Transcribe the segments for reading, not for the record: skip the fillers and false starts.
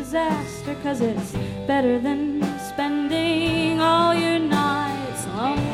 disaster, 'cause it's better than spending all your nights alone.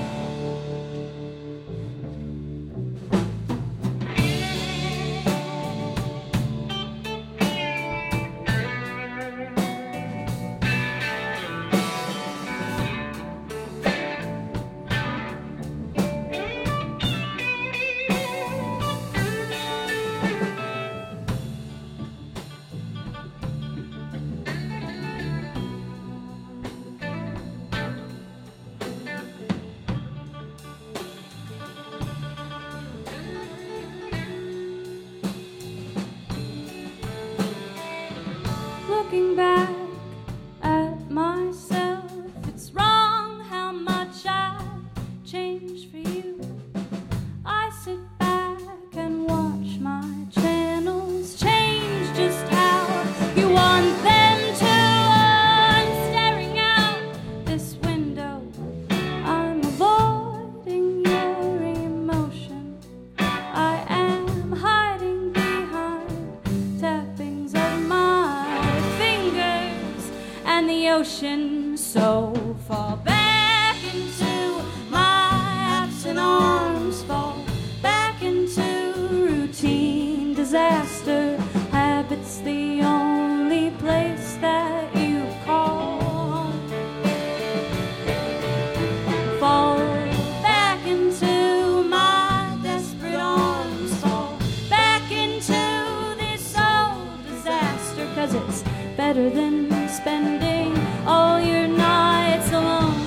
Looking back at myself, it's wrong how much I changed for you. I sit back and watch my channels change just how you want them to. I'm staring out this window, I'm avoiding your emotion. I am hiding behind tappings of my fingers and the ocean. So fall back into my absent arms, fall back into routine. Disaster habits, the only place that you call home. Fall back into my desperate arms, fall back into this old disaster, 'cause it's better than spending all your nights alone.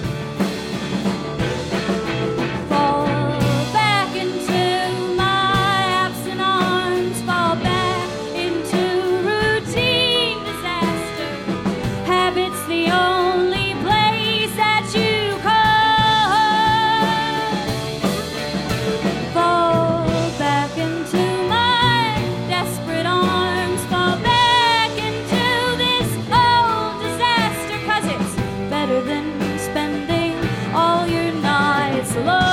Fall back into my absent arms, fall back into routine. Disaster habits, the only place that you call home. Fall back into my desperate arms, fall back into this old disaster, 'cause it's better than spending all your nights alone.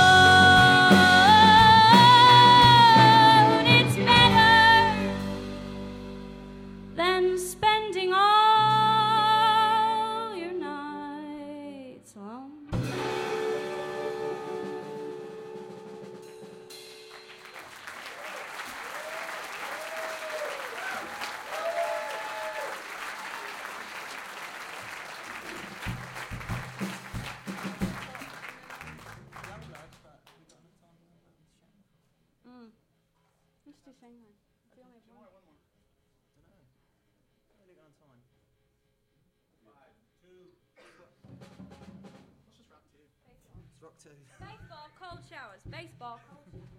It's better than spending all your nights alone. Let's do Shanghai. We only have one. It's rock two. Baseball, cold showers. Baseball, cold showers.